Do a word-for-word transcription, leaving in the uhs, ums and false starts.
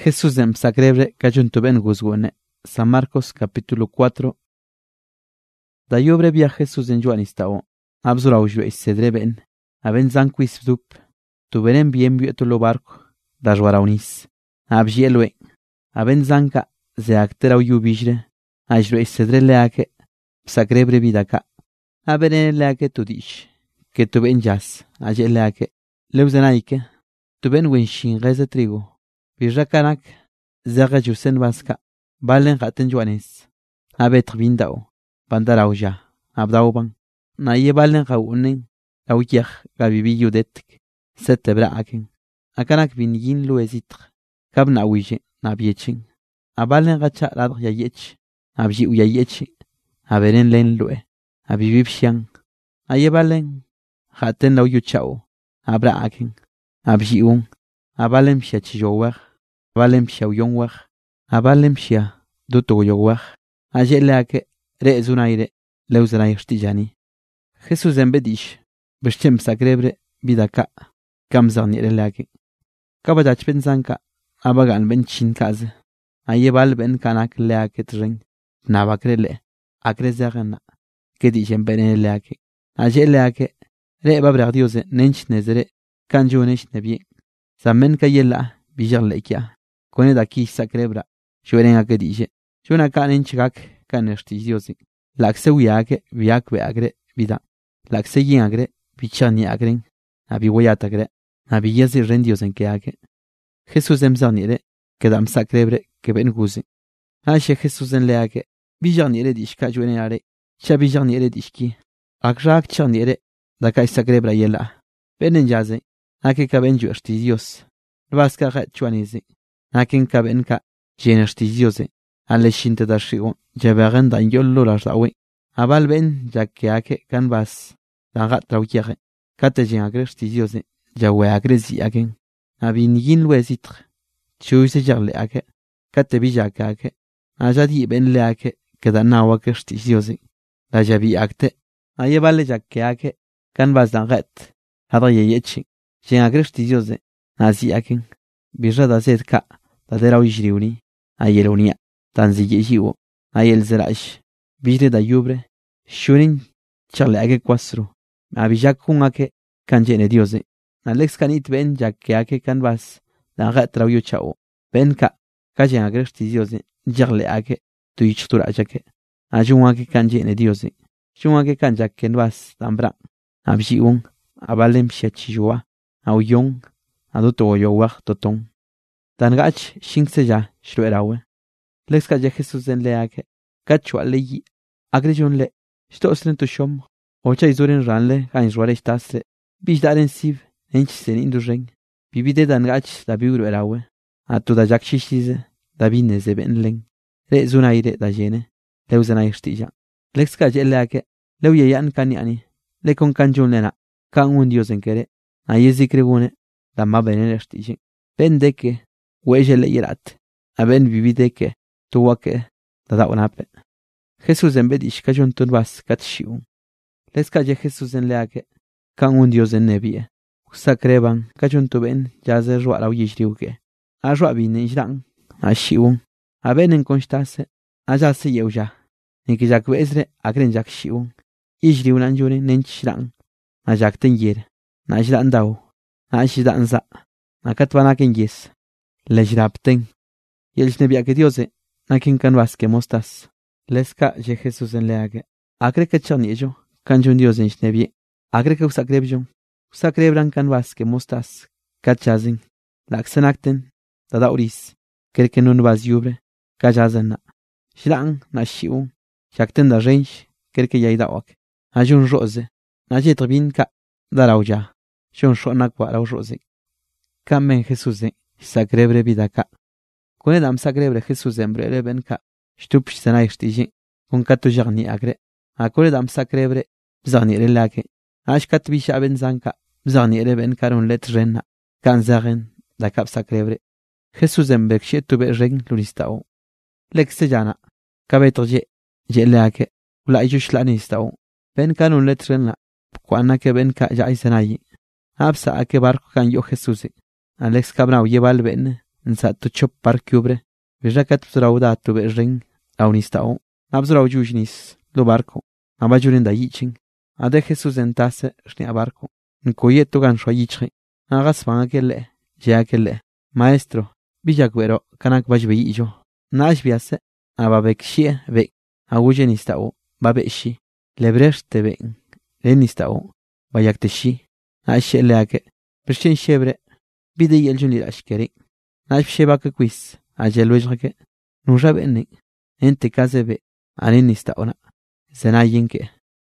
Jesús em sacrebre cayunto ben guzgune. San Marcos capítulo cuatro. Da yobre via Jesús en Juanistao. Abzura ujue isedre ben. Aben zanquis dup. Tuberen bien vieto lo barco. Da juaraunis. Abjielwe. Aben zanka. Ze actera uyubijre. Ajue isedre leake. Sacrebre vidaka. Aberen leake tudish. Que tuben jas. Aje leake. Leuzenaike. Tuben wenshin geze trigo. Bijakanak. Zerga jusen baska. Balen gaten juanes. Abet vindao. Bandarauja. Abdauban. Na ye balen gaunen. Auyach gabibi yudetik. Sette braaken. Akanak bin yin luezitr. Kabna wije. Nabiechin. Abalen gacha ladr yayech. Abji uyayech. Aberen len lue. Abibibshan. Aye balen. Gaten lau yuchao. Abraaken. Abji un. Abalem shachiyowach. Abalem shauyongwach. Abalem shia. Duto yowach. Ajeleake. Rezunaire. Leuzanai stijani. Jesús en bedish. Bestem sacrebre. Bidaka. Kamzan irelake. Kabadach penzanka. Abagan ben chinkaze. Ayebal ben kanak leake tring. Nabakrele. Akrezagana. Kedishen ben leake. Ajeleake. Re babra diose. Nench nezere. Kanjonesh nebie. Zamen kayela. Bijar lekia. Kone daki sacrebra. Shueren akedishe. Shuna kanen chigak. Kaneshti diose. Lakse wiake. Viak beagre. Vida. Lakse yagre. Bichani agren. Abi wayatagre. Abi yazi rendios en keake. Jesús emzanire. Kedam sacrebre. Que ben guzi. Ashe Jesús en leake. Bijanire dishka juenare. Chabijanire dishki. Akrak chanire. Dakay sacrebra yela. Benen jaze. Ake kaben juerti dios. Vaska chuanizi. Aken kabenka. Jenerti diose. Ale shinte da shigo. Jeberen dan yollo las dawe. Abal ben jakeake canvas. Dagat traujere. Kate jen agresti diose. Jawe agresi aken. Abin yin luezitre. Chuse jarle ake. Kate bijake ake. Ajadi ben leake. Keda nawake sti diose. La jabi akte. Ayebale jakeake. Canvas dagat. Hada yeyechi. Jen agresti diose. Nazi aken. Birra da zetka. Da dera ujriuni. Ayelunia. Tanzi yejiwo. Ayel zerash. Bijre da yubre. Shurin. Charle ake kwasru. Abijak kun ake. Kanjene diose. Alex kanit ben jakke ake canvas. Daga trauyo chao. Ben ka. Kajen agresti diose. Jarle ake. Tu ichtura ajake. Ajun ake kanjene diose. Shun ake kanjak canvas. Tambra. Abji un. Abalem shiachijua. Auyong. Aduto yowach toton. Tangach shinkseja. Shruerawe. Lex kaja Jesús en leake. Kachua leyi. Agrejon le. Stoslen tu shom. Ocha izoren ranle. Gainzware stasle. Bijdaren siv. Enchisen indureng. Bibide dangach da biuro erawe. Atu da jakshishize. Da bineze benleng. Re zunaire da jene. Leuzanai stija. Lex kaja leake. Leuye yan kaniani. Le con kanjon lena. Kan un dios en kere. Ayezi kregune. Da ma benele stije. Pendeke. Weje le yerat. Aben bibideke. Tuwake. Da da unape. Jesús en bedish kajon tunbas katshiun. Les kaja Jesús en leake. Kan un dios en nebie. Sacreban kajon tuben jaze ruara uyishriuke. A ruabine jran. A shiun. A ben en constase. A jase yeuja. En que jak bezre agren jak shiun. Ishriun anjure nenchran. A jak tenyer. Na jran dao. Na shidan za. Na katwanaken yes. Le jrapten. Yelch nebia que diose. Nakin canvas que mostas. Leska je Jesús en leage. Acre que chan ello. Kanjun dios en nebie. Acre que usacrebjon. Usacrebran canvas que mostas. Kachazin. Laxenacten. Dadauris. Cre que nun vas yubre. Kajazena. Shlan na shiun. Shakten da rench. Cre que yaidawak. Ajun rose. Najet bin ka. Darauja. Shon shonak warau rose. Kamen Jesús en. Sacrebre vidaka. Con edam sacrebre Jesús en brere benka. Stup sanai stiji. Con katu jarni agre. Acole dam sacrebre. Bzani relake. Ashkat bisha ben zanka. Bzani reben karon let renna. Kan zaren. Da kap sacrebre. Jesús en bekshie tube ren luristao. Lexe jana. Kabetroje. Jelake. Ula ijushlanistao. Ben karon let renna. Kwana ke ben ka jai sanai. Absa ake barco kan yo Jesús. Alex cabrao lleval ben. nsa to chop bark yubre, bizra kat bzraw da to be ring, raw nis taw, na bzraw juj nis lo barco, na bajurin da yichin, ade Jesús entase shnia barco, nkoye to gan shwa yichri, na gasban akele, je akele, maestro, bijak bero kanak bajbe yijo, nash biase, ababek shie be, awuje nis taw, babe shi, lebreshte be, le nis taw, bayak te shi, na she leake, Pershin shebre, bide yel junir ashkeri. Nash shebaka quiz, a jelwejrake. Nujabe ene, ente kazebe, aninista ona. Zena yinke.